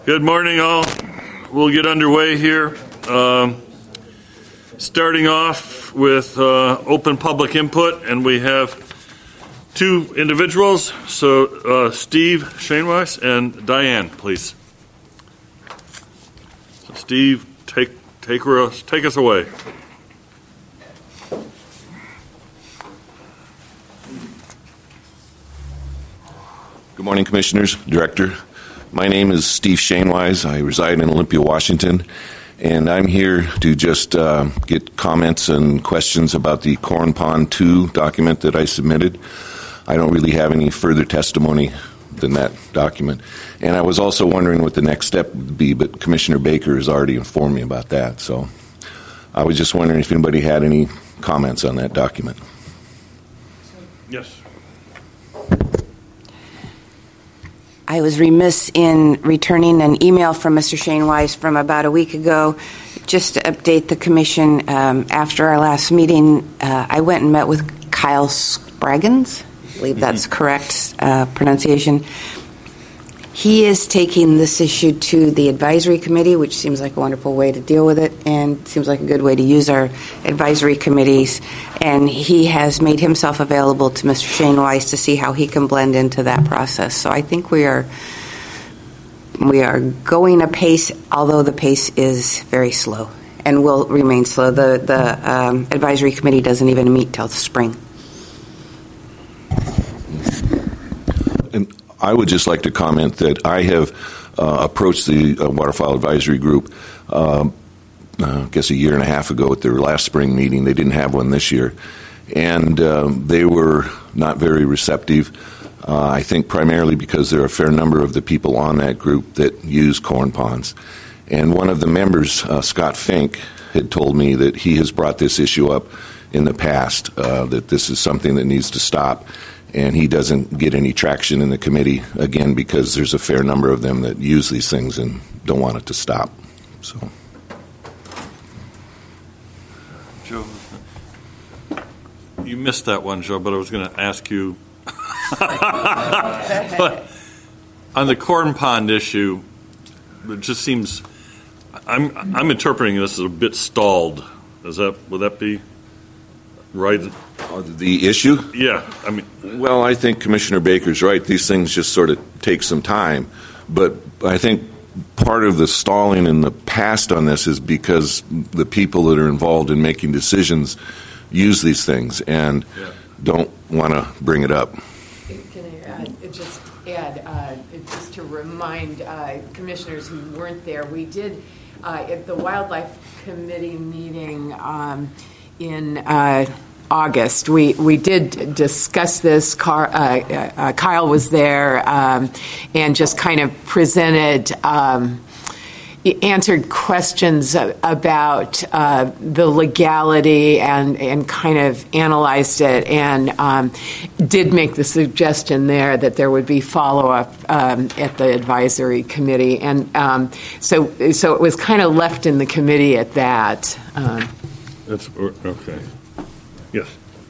Good morning, all. We'll get underway here. Starting off with open public input, and we have two individuals. So Steve Schoenweis and Diane, please. So Steve, take us away. Good morning, Commissioners, Director. My name is Steve Schoenweis. I reside in Olympia, Washington, and I'm here to just get comments and questions about the Corn Pond 2 document that I submitted. I don't really have any further testimony than that document. And I was also wondering what the next step would be, but Commissioner Baker has already informed me about that. So I was just wondering if anybody had any comments on that document. Yes. I was remiss in returning an email from Mr. Schoenweis from about a week ago just to update the Commission. After our last meeting, I went and met with Kyle Spraggins. I believe that's correct pronunciation. He is taking this issue to the advisory committee, which seems like a wonderful way to deal with it and seems like a good way to use our advisory committees. And he has made himself available to Mr. Schoenweis to see how he can blend into that process. So I think we are going apace, although the pace is very slow and will remain slow. The advisory committee doesn't even meet till the spring. And I would just like to comment that I have approached the Waterfowl Advisory Group, I guess a year and a half ago at their last spring meeting. They didn't have one this year. And they were not very receptive, I think primarily because there are a fair number of the people on that group that use corn ponds. And one of the members, Scott Fink, had told me that he has brought this issue up in the past, that this is something that needs to stop. And he doesn't get any traction in the committee, again, because there's a fair number of them that use these things and don't want it to stop. So, Joe, you missed that one, Joe, but I was going to ask you. But on the corn pond issue, it just seems I'm interpreting this as a bit stalled. Would that be right? The issue? Yeah, I mean, well, I think Commissioner Baker's right. These things just sort of take some time. But I think part of the stalling in the past on this is because the people that are involved in making decisions use these things and don't want to bring it up. Can I just add, just to remind commissioners who weren't there, we did at the Wildlife Committee meeting in August, we did discuss this. Kyle was there and just kind of presented, answered questions about the legality and kind of analyzed it and did make the suggestion there that there would be follow-up at the advisory committee. And so it was kind of left in the committee at that. that's okay. Yes.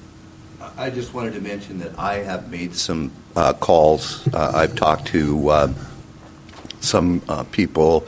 I just wanted to mention that I have made some calls. I've talked to some people.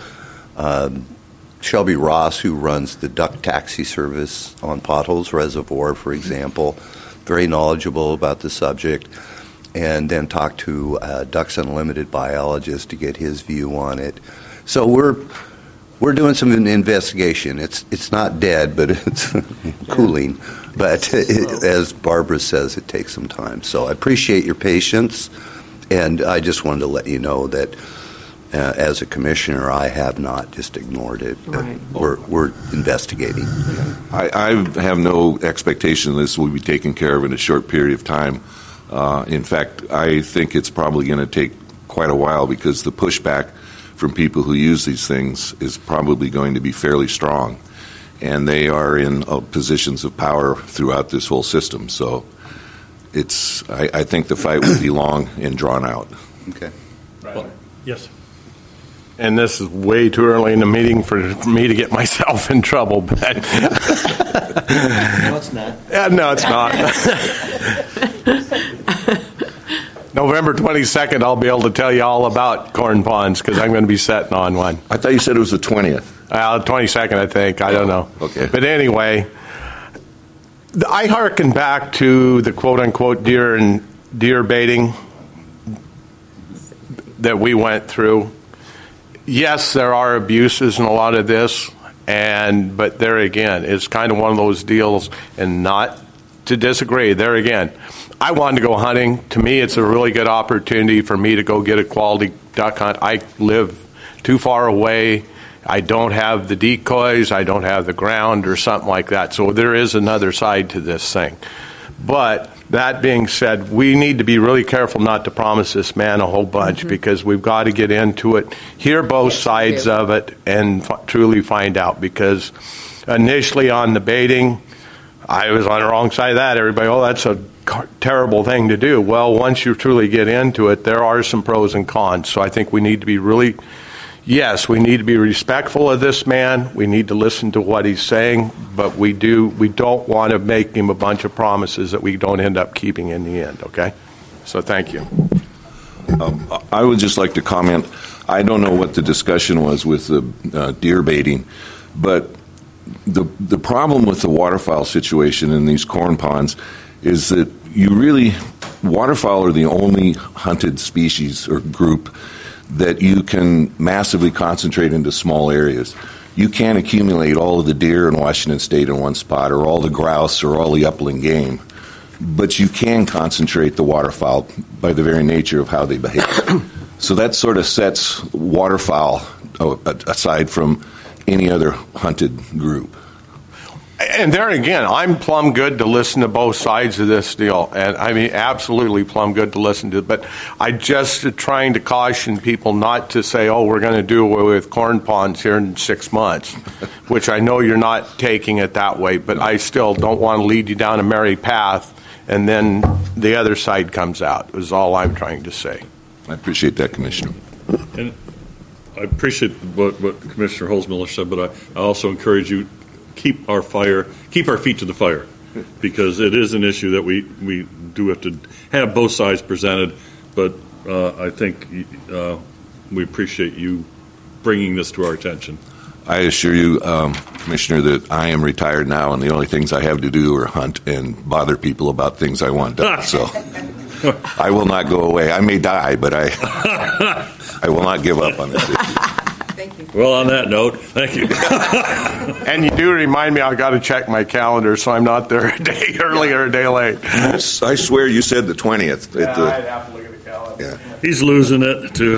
Shelby Ross, who runs the duck taxi service on Potholes Reservoir, for example, very knowledgeable about the subject, and then talked to Ducks Unlimited biologist to get his view on it. So we're doing some investigation. It's not dead, but it's cooling. But as Barbara says, it takes some time. So I appreciate your patience, and I just wanted to let you know that as a commissioner, I have not just ignored it. Right. We're investigating. I have no expectation this will be taken care of in a short period of time. In fact, I think it's probably going to take quite a while because the pushback from people who use these things is probably going to be fairly strong. And they are in positions of power throughout this whole system. So I think the fight will be long and drawn out. Okay. Well, yes. And this is way too early in the meeting for me to get myself in trouble. But No, it's not. No, it's not. November 22nd, I'll be able to tell you all about corn ponds because I'm going to be setting on one. I thought you said it was the 20th. 22nd, I think. I don't know. Okay. But anyway, I hearken back to the quote-unquote deer baiting that we went through. Yes, there are abuses in a lot of this, but there again, it's kind of one of those deals, and not to disagree. There again, I wanted to go hunting. To me, it's a really good opportunity for me to go get a quality duck hunt. I live too far away. I don't have the decoys. I don't have the ground or something like that. So there is another side to this thing. But that being said, we need to be really careful not to promise this man a whole bunch because we've got to get into it, hear both sides of it, and truly find out. Because initially on the baiting, I was on the wrong side of that. Everybody, that's a terrible thing to do. Well, once you truly get into it, there are some pros and cons. So I think we need to be really... Yes, we need to be respectful of this man. We need to listen to what he's saying, but we don't want to make him a bunch of promises that we don't end up keeping in the end, okay? So thank you. I would just like to comment. I don't know what the discussion was with the deer baiting, but the problem with the waterfowl situation in these corn ponds is that waterfowl are the only hunted species or group that you can massively concentrate into small areas. You can't accumulate all of the deer in Washington State in one spot, or all the grouse, or all the upland game, but you can concentrate the waterfowl by the very nature of how they behave. So that sort of sets waterfowl aside from any other hunted group. And there again, I'm plumb good to listen to both sides of this deal. And I mean, absolutely plumb good to listen to. But I just trying to caution people not to say, we're going to do away with corn ponds here in 6 months, which I know you're not taking it that way. But I still don't want to lead you down a merry path and then the other side comes out, is all I'm trying to say. I appreciate that, Commissioner. And I appreciate what Commissioner Holzmiller said, but I also encourage you, keep our feet to the fire, because it is an issue that we do have to have both sides presented. But I think we appreciate you bringing this to our attention. I assure you, Commissioner, that I am retired now, and the only things I have to do are hunt and bother people about things I want done. So I will not go away. I may die, but I will not give up on this issue. Thank you. Well, on that note, thank you. And you do remind me I've got to check my calendar, so I'm not there a day early or a day late. I swear you said the 20th. I'd have to look at the calendar. Yeah. He's losing it, too.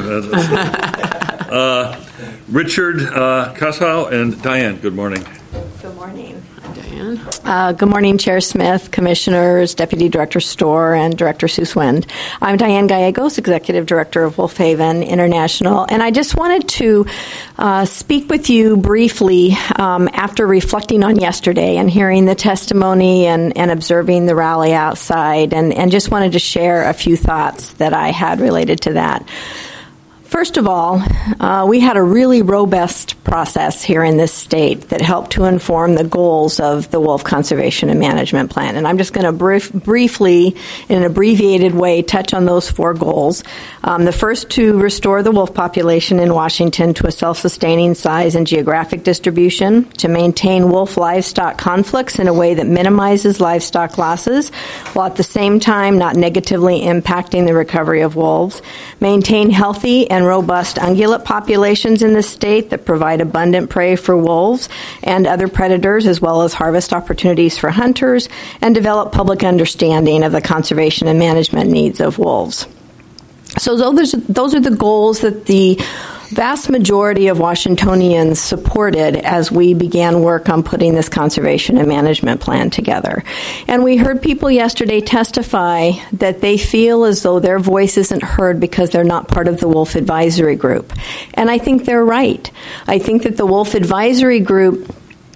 Richard Kussow and Diane, good morning. Good morning. Diane. Good morning, Chair Smith, Commissioners, Deputy Director Storr, and Director Susswind. I'm Diane Gallegos, Executive Director of Wolf Haven International, and I just wanted to speak with you briefly after reflecting on yesterday and hearing the testimony and observing the rally outside, and just wanted to share a few thoughts that I had related to that. First of all, we had a really robust process here in this state that helped to inform the goals of the Wolf Conservation and Management Plan. And I'm just going to briefly, in an abbreviated way, touch on those 4 goals. The first, to restore the wolf population in Washington to a self-sustaining size and geographic distribution, to maintain wolf livestock conflicts in a way that minimizes livestock losses, while at the same time not negatively impacting the recovery of wolves, maintain healthy and robust ungulate populations in the state that provide abundant prey for wolves and other predators, as well as harvest opportunities for hunters, and develop public understanding of the conservation and management needs of wolves. So those are the goals that the vast majority of Washingtonians supported as we began work on putting this conservation and management plan together. And we heard people yesterday testify that they feel as though their voice isn't heard because they're not part of the Wolf Advisory Group. And I think they're right. I think that the Wolf Advisory Group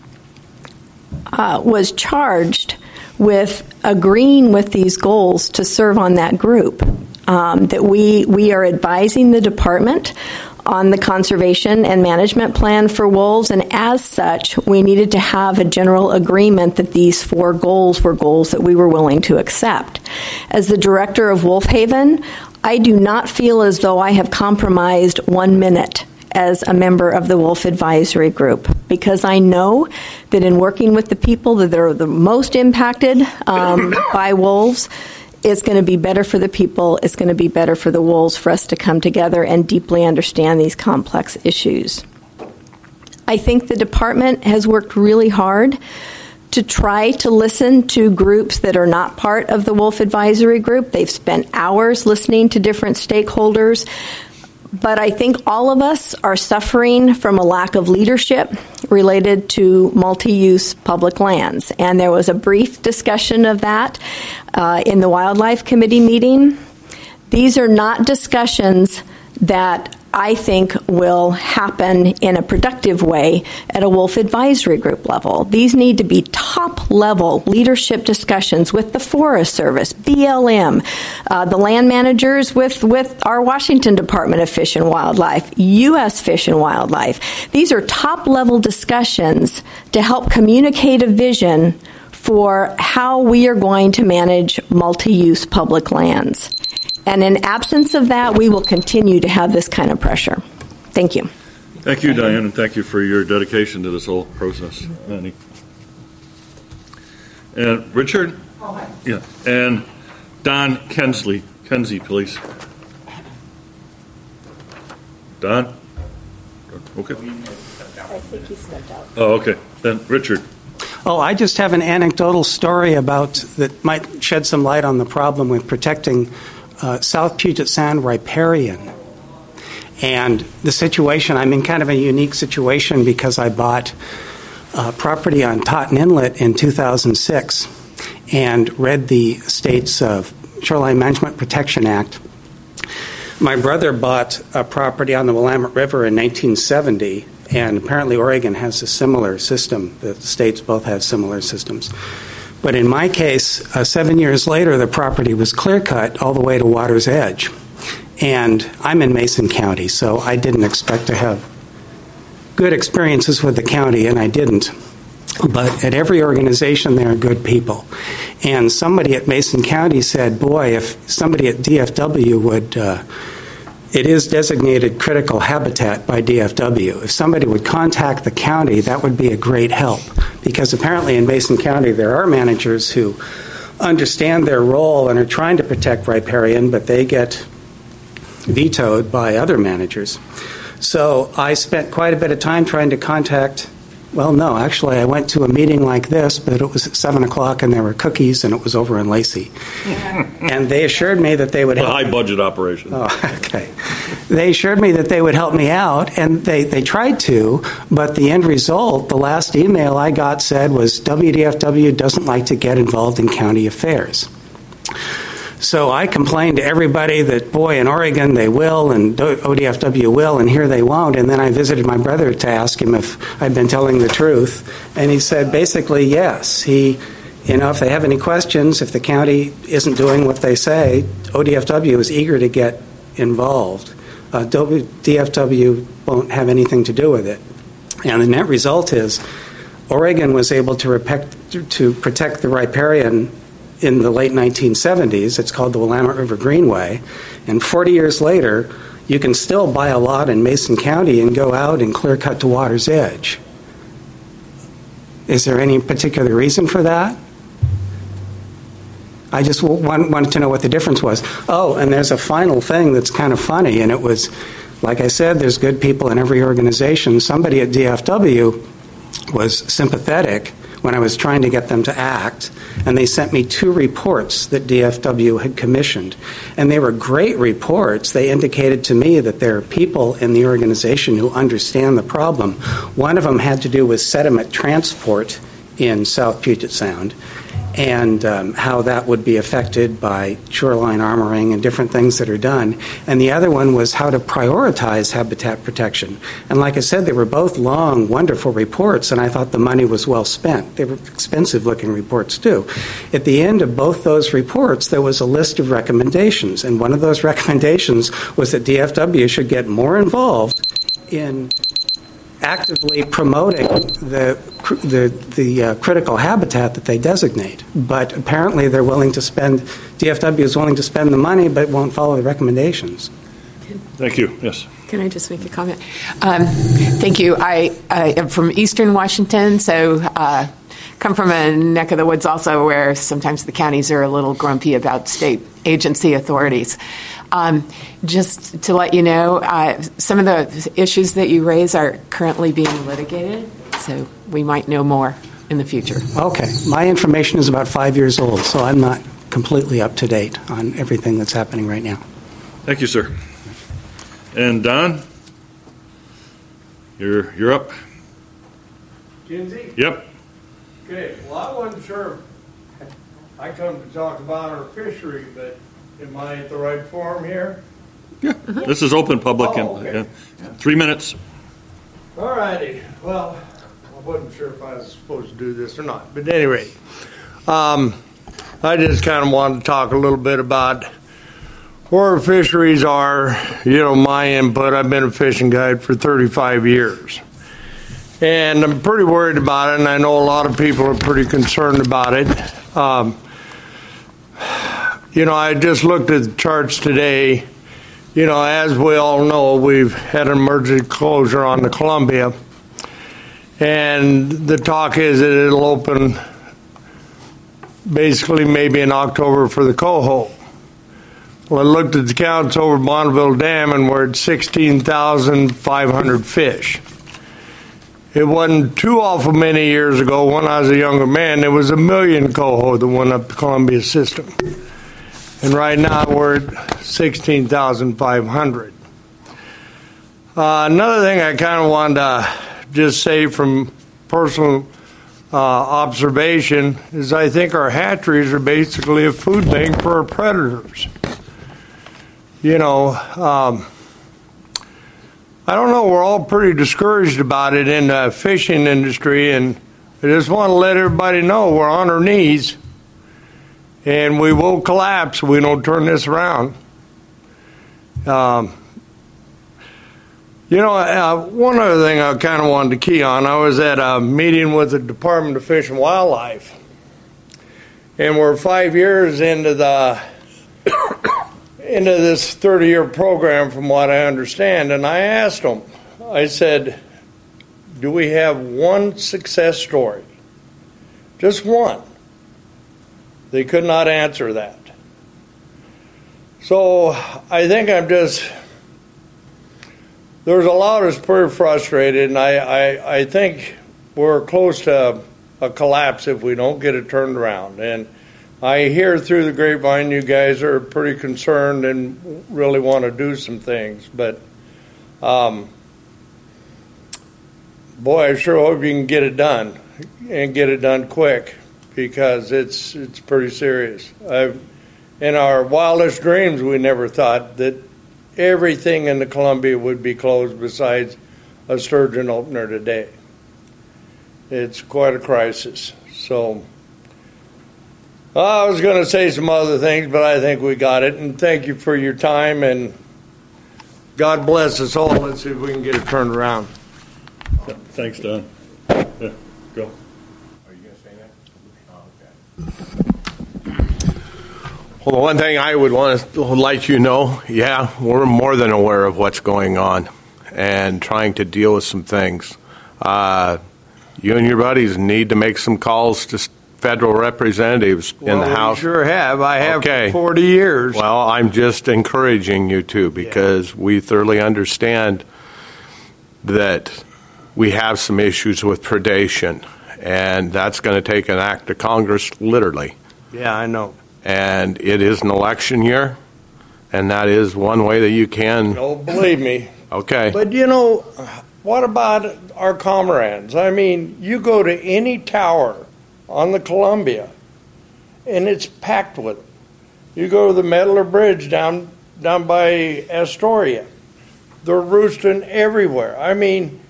was charged with agreeing with these goals to serve on that group. That we are advising the department on the conservation and management plan for wolves, and as such, we needed to have a general agreement that these 4 goals were goals that we were willing to accept. As the director of Wolf Haven, I do not feel as though I have compromised 1 minute as a member of the Wolf Advisory Group, because I know that in working with the people that are the most impacted by wolves, it's going to be better for the people, it's going to be better for the wolves for us to come together and deeply understand these complex issues. I think the department has worked really hard to try to listen to groups that are not part of the Wolf Advisory Group. They've spent hours listening to different stakeholders. But I think all of us are suffering from a lack of leadership related to multi-use public lands. And there was a brief discussion of that in the Wildlife Committee meeting. These are not discussions that I think will happen in a productive way at a Wolf Advisory Group level. These need to be top-level leadership discussions with the Forest Service, BLM, the land managers with our Washington Department of Fish and Wildlife, U.S. Fish and Wildlife. These are top-level discussions to help communicate a vision for how we are going to manage multi-use public lands. And in absence of that, we will continue to have this kind of pressure. Thank you. Thank you, Diane, and thank you for your dedication to this whole process, Annie. And Richard? Oh, hi. Yeah. And Don Kenzie, please. Don? Okay. I think he stepped out. Oh, okay. Then Richard. Oh, I just have an anecdotal story that might shed some light on the problem with protecting South Puget Sound riparian. And the situation, I'm in kind of a unique situation because I bought property on Totten Inlet in 2006 and read the state's Shoreline Management Protection Act. My brother bought a property on the Willamette River in 1970, and apparently Oregon has a similar system. The states both have similar systems. But in my case, 7 years later, the property was clear-cut all the way to water's edge. And I'm in Mason County, so I didn't expect to have good experiences with the county, and I didn't. But at every organization, there are good people. And somebody at Mason County said, boy, if somebody at DFW would... it is designated critical habitat by DFW. If somebody would contact the county, that would be a great help. Because apparently in Mason County, there are managers who understand their role and are trying to protect riparian, but they get vetoed by other managers. So I spent quite a bit of time trying to contact... Well, no, actually, I went to a meeting like this, but it was at 7 o'clock, and there were cookies, and it was over in Lacey. And they assured me that they would help. A high-budget operation. Oh, okay. They assured me that they would help me out, and they tried to, but the end result, the last email I got said was, WDFW doesn't like to get involved in county affairs. So I complained to everybody that, boy, in Oregon they will, and ODFW will, and here they won't. And then I visited my brother to ask him if I'd been telling the truth. And he said basically yes. If they have any questions, if the county isn't doing what they say, ODFW is eager to get involved. DFW won't have anything to do with it. And the net result is Oregon was able to protect the riparian in the late 1970s. It's called the Willamette River Greenway. And 40 years later, you can still buy a lot in Mason County and go out and clear cut to water's edge. Is there any particular reason for that? I just wanted to know what the difference was. Oh, and there's a final thing that's kind of funny, and it was, like I said, there's good people in every organization. Somebody at DFW was sympathetic when I was trying to get them to act, and they sent me 2 reports that DFW had commissioned. And they were great reports. They indicated to me that there are people in the organization who understand the problem. One of them had to do with sediment transport in South Puget Sound, and how that would be affected by shoreline armoring and different things that are done. And the other one was how to prioritize habitat protection. And like I said, they were both long, wonderful reports, and I thought the money was well spent. They were expensive-looking reports, too. At the end of both those reports, there was a list of recommendations, and one of those recommendations was that DFW should get more involved in actively promoting the critical habitat that they designate. But apparently they're willing to spend, DFW is willing to spend the money but won't follow the recommendations. Thank you. Yes. Can I just make a comment? Thank you. I am from Eastern Washington, so come from a neck of the woods also where sometimes the counties are a little grumpy about state agency authorities. Just to let you know, some of the issues that you raise are currently being litigated, so we might know more in the future. Okay. My information is about 5 years old, so I'm not completely up to date on everything that's happening right now. Thank you, sir. And Don, you're up. Kinsey? Yep. Okay, well, I wasn't sure. I come to talk about our fishery, but am I at the right forum here? Yeah. This is open public. Oh, okay. 3 minutes. All righty. Well, I wasn't sure if I was supposed to do this or not. But at any rate, I just kind of wanted to talk a little bit about where fisheries are. My input. I've been a fishing guide for 35 years. And I'm pretty worried about it, and I know a lot of people are pretty concerned about it. I just looked at the charts today. As we all know, we've had an emergency closure on the Columbia. And the talk is that it'll open basically maybe in October for the coho. Well, I looked at the counts over Bonneville Dam, and we're at 16,500 fish. It wasn't too awful many years ago when I was a younger man, there was 1 million coho that went up the Columbia system. And right now we're at 16,500. Another thing I kind of wanted to just say from personal observation is I think our hatcheries are basically a food bank for our predators. I don't know, we're all pretty discouraged about it in the fishing industry, and I just want to let everybody know we're on our knees, and we will collapse if we don't turn this around. One other thing I kind of wanted to key on, I was at a meeting with the Department of Fish and Wildlife, and we're 5 years into this 30-year program from what I understand, and I asked them, I said, do we have one success story? Just one. They could not answer that. So I think there's a lot of us pretty frustrated, and I think we're close to a collapse if we don't get it turned around. And I hear through the grapevine you guys are pretty concerned and really want to do some things, but boy, I sure hope you can get it done and get it done quick, because it's pretty serious. In our wildest dreams, we never thought that everything in the Columbia would be closed besides a sturgeon opener today. It's quite a crisis. So I was going to say some other things, but I think we got it. And thank you for your time, and God bless us all. Let's see if we can get it turned around. Yeah, thanks, Don. Yeah, go. Are you going to say that? Oh, okay. Well, the one thing I would want to let you know, we're more than aware of what's going on and trying to deal with some things. You and your buddies need to make some calls to federal representatives in the House. We sure have. I have for 40 years. Well, I'm just encouraging you to, because we thoroughly understand that we have some issues with predation, and that's going to take an act of Congress, literally. Yeah, I know. And it is an election year, and that is one way that you can. Oh, believe me. Okay. But, what about our comrades? I mean, you go to any tower on the Columbia, and it's packed with them. You go to the Mettler Bridge down by Astoria. They're roosting everywhere. I mean,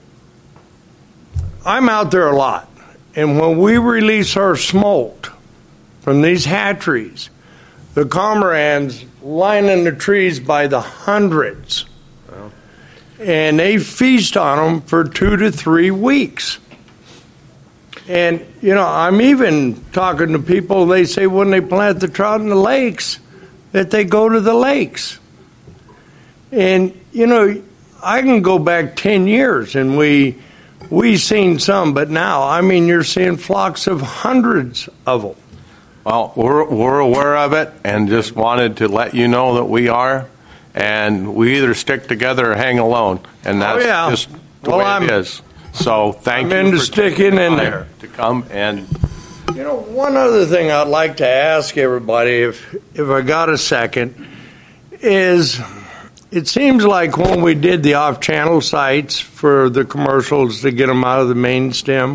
I'm out there a lot, and when we release our smoke from these hatcheries, the cormorants lining the trees by the hundreds. and they feast on them for 2 to 3 weeks. And, I'm even talking to people, they say when they plant the trout in the lakes, that they go to the lakes. And, I can go back 10 years, and we seen some, but now, you're seeing flocks of hundreds of them. Well, we're aware of it and just wanted to let you know that we are, and we either stick together or hang alone, and that's just the way it is. So thank you into for sticking in there to come and. One other thing I'd like to ask everybody, if I got a second, is it seems like when we did the off-channel sites for the commercials to get them out of the main stem,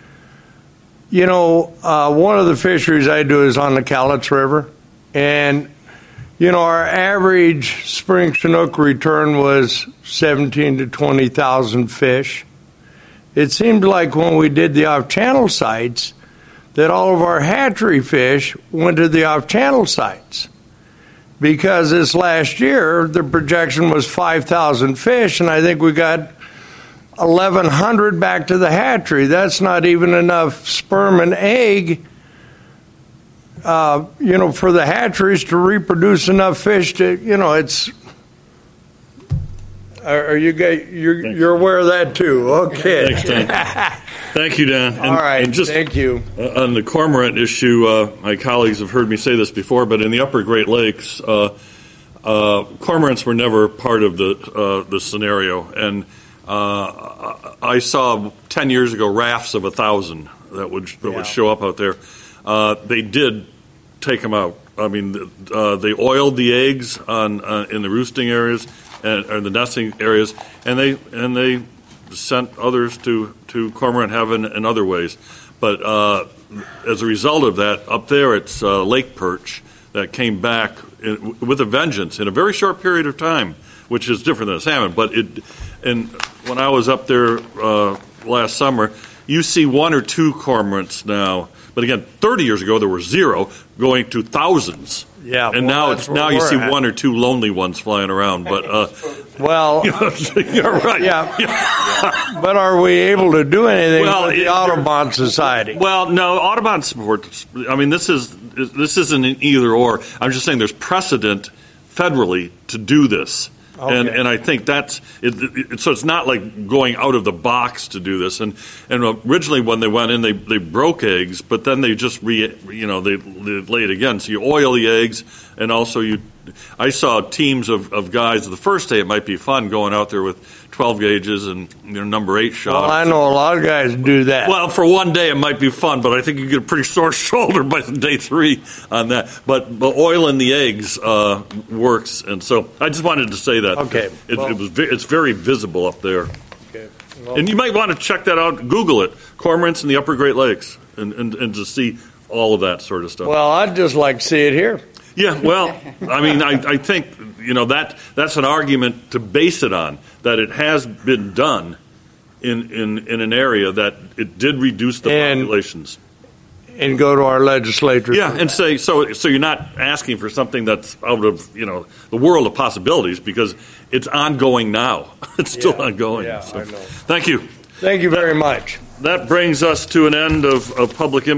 one of the fisheries I do is on the Cowlitz River, and our average spring Chinook return was 17 to 20,000 fish. It seemed like when we did the off-channel sites that all of our hatchery fish went to the off-channel sites, because this last year the projection was 5,000 fish, and I think we got 1,100 back to the hatchery. That's not even enough sperm and egg, for the hatcheries to reproduce enough fish to, it's. Are you guys? You're aware of that too? Okay. Thanks, Dan. Thank you, Dan. All right. Thank you. On the cormorant issue, my colleagues have heard me say this before, but in the Upper Great Lakes, cormorants were never part of the scenario, and I saw 10 years ago rafts of 1,000 that would show up out there. They did take them out. They oiled the eggs in the roosting areas and the nesting areas, and they sent others to cormorant heaven in other ways. But as a result of that, up there it's lake perch that came back with a vengeance in a very short period of time, which is different than a salmon. But when I was up there last summer, you see 1 or 2 cormorants now. But again, 30 years ago there were 0, going to thousands. Yeah, and now you see 1 or 2 lonely ones flying around. But you're right. Yeah. But are we able to do anything with the Audubon Society? Well, no, Audubon supports. This isn't an either or. I'm just saying there's precedent federally to do this. Okay. And I think that's it. So it's not like going out of the box to do this. And originally when they went in, they broke eggs, but then they just they lay it again. So you oil the eggs, and also I saw teams of guys. The first day it might be fun going out there with 12 gauges and number 8 shots. Well, I know a lot of guys do that. Well, for one day it might be fun, but I think you get a pretty sore shoulder by day 3 on that. But oiling the eggs works, and so I just wanted to say that. Okay. It's very visible up there. Okay. Well, and you might want to check that out. Google it, cormorants in the Upper Great Lakes, and to see all of that sort of stuff. Well, I'd just like to see it here. Yeah, well, I think that's an argument to base it on, that it has been done in an area that it did reduce the populations. And go to our legislature. Yeah, and say so you're not asking for something that's out of the world of possibilities, because it's ongoing now. It's still ongoing. Yeah, so. I know. Thank you. Thank you very much. That brings us to an end of public input.